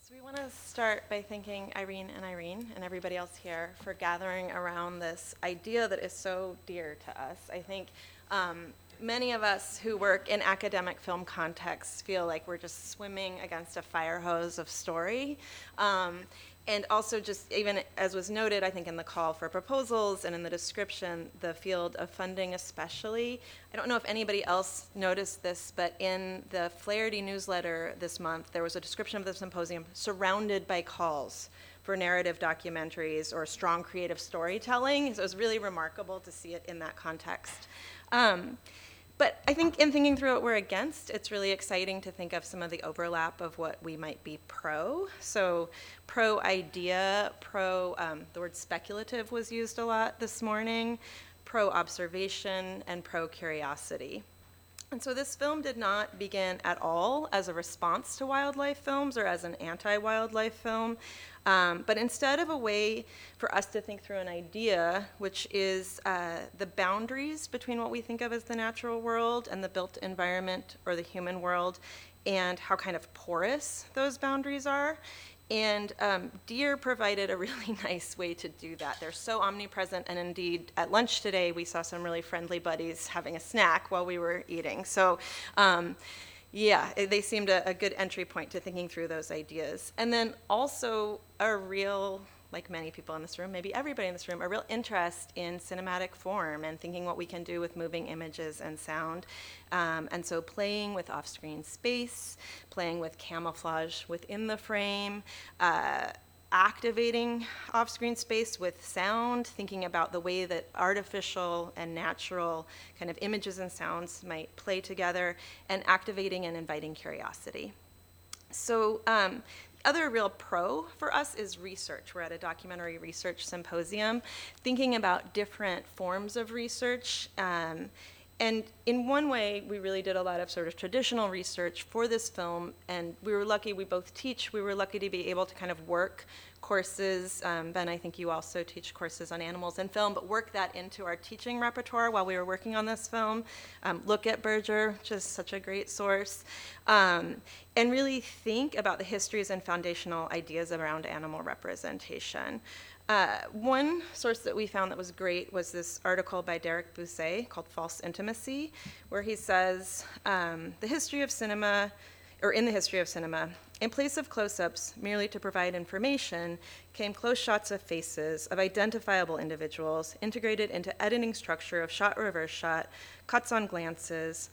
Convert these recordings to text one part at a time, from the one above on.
So we want to start by thanking Irene and everybody else here for gathering around this idea that is so dear to us. I think many of us who work in academic film contexts feel like we're just swimming against a fire hose of story. And also just even as was noted, I think in the call for proposals and in the description, the field of funding especially. I don't know if anybody else noticed this, but in the Flaherty newsletter this month, there was a description of the symposium surrounded by calls for narrative documentaries or strong creative storytelling. So it was really remarkable to see it in that context. But I think in thinking through what we're against, it's really exciting to think of some of the overlap of what we might be pro. So pro-idea, the word speculative was used a lot this morning, pro-observation, and pro-curiosity. And so this film did not begin at all as a response to wildlife films or as an anti-wildlife film, but instead of a way for us to think through an idea, which is the boundaries between what we think of as the natural world and the built environment or the human world, and how kind of porous those boundaries are. And deer provided a really nice way to do that. They're so omnipresent, and indeed, at lunch today, we saw some really friendly buddies having a snack while we were eating. So, yeah, they seemed a good entry point to thinking through those ideas. And then also a real, like many people in this room, maybe everybody in this room, a real interest in cinematic form and thinking what we can do with moving images and sound. And so playing with off-screen space, playing with camouflage within the frame, activating off-screen space with sound, thinking about the way that artificial and natural kind of images and sounds might play together, and activating and inviting curiosity. So other real pro for us is research. We're at a documentary research symposium, thinking about different forms of research. And in one way, we really did a lot of sort of traditional research for this film, and we were lucky, we both teach, we were lucky to be able to kind of work courses. Ben, I think you also teach courses on animals and film, but work that into our teaching repertoire while we were working on this film. Look at Berger, which is such a great source, and really think about the histories and foundational ideas around animal representation. One source that we found that was great was this article by Derek Bousset called False Intimacy, where he says, in the history of cinema, in place of close-ups merely to provide information, came close shots of faces of identifiable individuals integrated into editing structure of shot reverse shot, cuts on glances,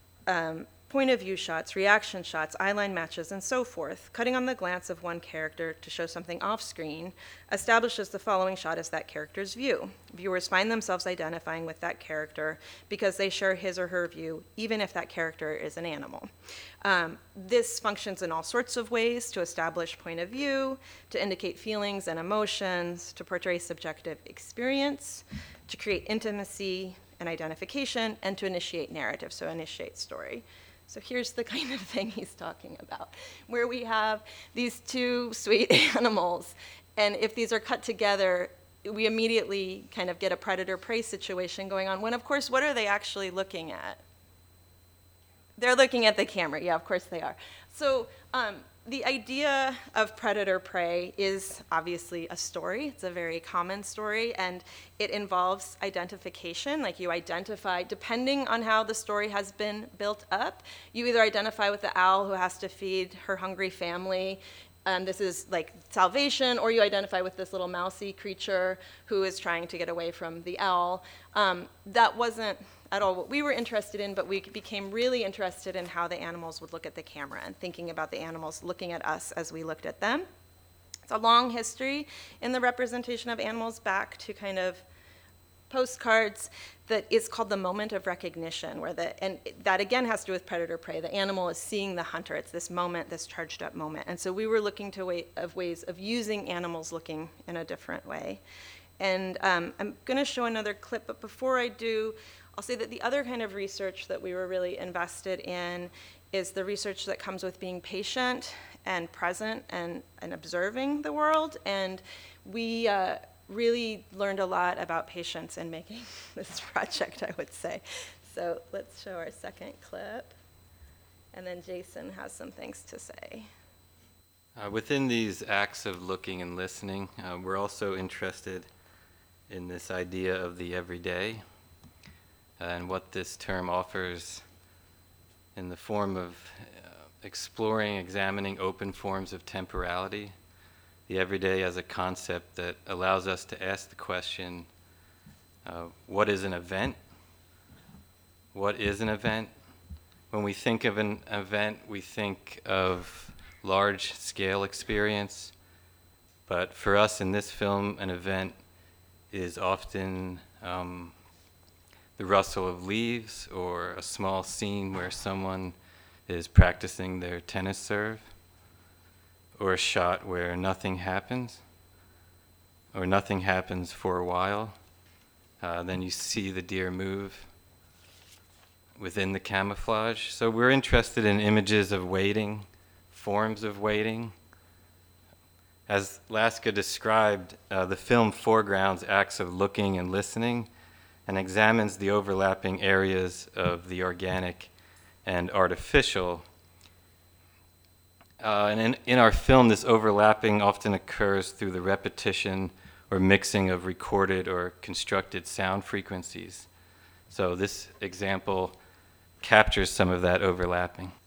point of view shots, reaction shots, eyeline matches, and so forth. Cutting on the glance of one character to show something off screen establishes the following shot as that character's view. Viewers find themselves identifying with that character because they share his or her view, even if that character is an animal. This functions in all sorts of ways: to establish point of view, to indicate feelings and emotions, to portray subjective experience, to create intimacy and identification, and to initiate narrative, so initiate story. So here's the kind of thing he's talking about, where we have these two sweet animals, and if these are cut together, we immediately kind of get a predator-prey situation going on, when of course, what are they actually looking at? They're looking at the camera, yeah, of course they are. So the idea of predator-prey is obviously a story. It's a very common story, and it involves identification. Like, you identify, depending on how the story has been built up, you either identify with the owl who has to feed her hungry family, this is like salvation, or you identify with this little mousy creature who is trying to get away from the owl. That wasn't at all what we were interested in, but we became really interested in how the animals would look at the camera and thinking about the animals looking at us as we looked at them. It's a long history in the representation of animals, back to kind of postcards, that is called the moment of recognition, and that again has to do with predator-prey. The animal is seeing the hunter. It's this moment, this charged up moment. And so we were looking to ways of using animals looking in a different way. And I'm going to show another clip, but before I do, I'll say that the other kind of research that we were really invested in is the research that comes with being patient and present and observing the world. And we really learned a lot about patience in making this project, I would say. So let's show our second clip, and then Jason has some things to say. Within these acts of looking and listening, we're also interested in this idea of the everyday and what this term offers in the form of exploring, examining open forms of temporality, the everyday as a concept that allows us to ask the question, what is an event? What is an event? When we think of an event, we think of large-scale experience, but for us in this film, an event is often the rustle of leaves or a small scene where someone is practicing their tennis serve, or a shot where nothing happens, or nothing happens for a while. Then you see the deer move within the camouflage. So we're interested in images of waiting, forms of waiting. As Laska described, the film foregrounds acts of looking and listening and examines the overlapping areas of the organic and artificial. And in our film, this overlapping often occurs through the repetition or mixing of recorded or constructed sound frequencies. So this example captures some of that overlapping.